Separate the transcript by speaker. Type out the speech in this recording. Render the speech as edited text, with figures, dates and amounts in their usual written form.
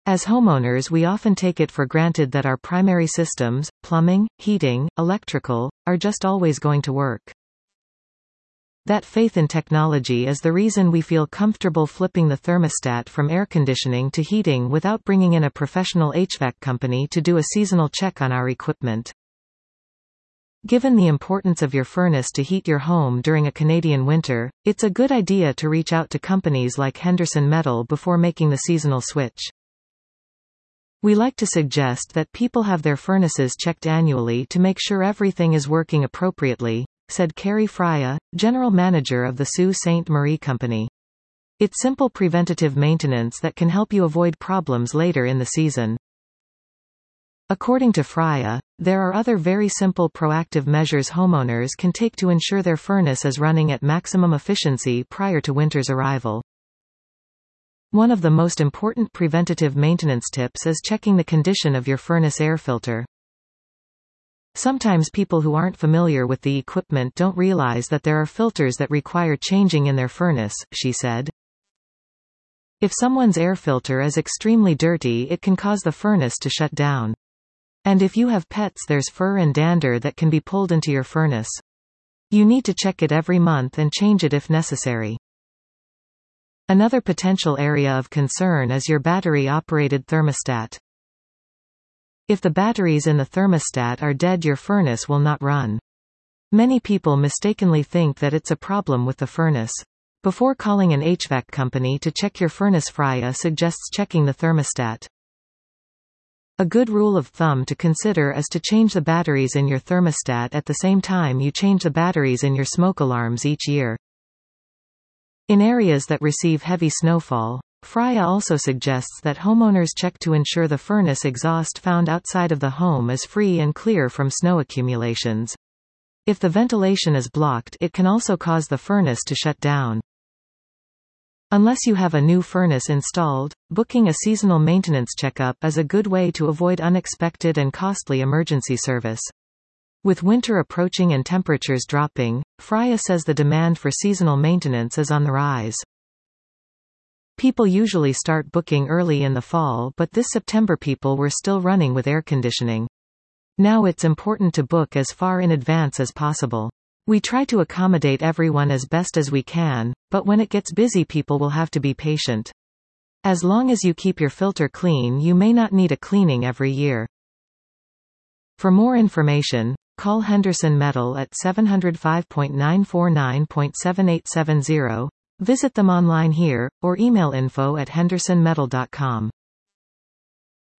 Speaker 1: As homeowners, we often take it for granted that our primary systems, plumbing, heating, electrical, are just always going to work. That faith in technology is the reason we feel comfortable flipping the thermostat from air conditioning to heating without bringing in a professional HVAC company to do a seasonal check on our equipment. Given the importance of your furnace to heat your home during a Canadian winter, it's a good idea to reach out to companies like Henderson Metal before making the seasonal switch. We like to suggest that people have their furnaces checked annually to make sure everything is working appropriately, said Carrie Freya, General Manager of the Sault Ste. Marie Company. It's simple preventative maintenance that can help you avoid problems later in the season. According to Freya, there are other very simple proactive measures homeowners can take to ensure their furnace is running at maximum efficiency prior to winter's arrival. One of the most important preventative maintenance tips is checking the condition of your furnace air filter. Sometimes people who aren't familiar with the equipment don't realize that there are filters that require changing in their furnace, she said. If someone's air filter is extremely dirty, it can cause the furnace to shut down. And if you have pets, there's fur and dander that can be pulled into your furnace. You need to check it every month and change it if necessary. Another potential area of concern is your battery-operated thermostat. If the batteries in the thermostat are dead, your furnace will not run. Many people mistakenly think that it's a problem with the furnace. Before calling an HVAC company to check your furnace, Freya suggests checking the thermostat. A good rule of thumb to consider is to change the batteries in your thermostat at the same time you change the batteries in your smoke alarms each year. In areas that receive heavy snowfall, Freya also suggests that homeowners check to ensure the furnace exhaust found outside of the home is free and clear from snow accumulations. If the ventilation is blocked, it can also cause the furnace to shut down. Unless you have a new furnace installed, booking a seasonal maintenance checkup is a good way to avoid unexpected and costly emergency service. With winter approaching and temperatures dropping, Freya says the demand for seasonal maintenance is on the rise. People usually start booking early in the fall, but this September people were still running with air conditioning. Now it's important to book as far in advance as possible. We try to accommodate everyone as best as we can, but when it gets busy, people will have to be patient. As long as you keep your filter clean, you may not need a cleaning every year. For more information, call Henderson Metal at 705.949.7870, visit them online here, or email info@hendersonmetal.com.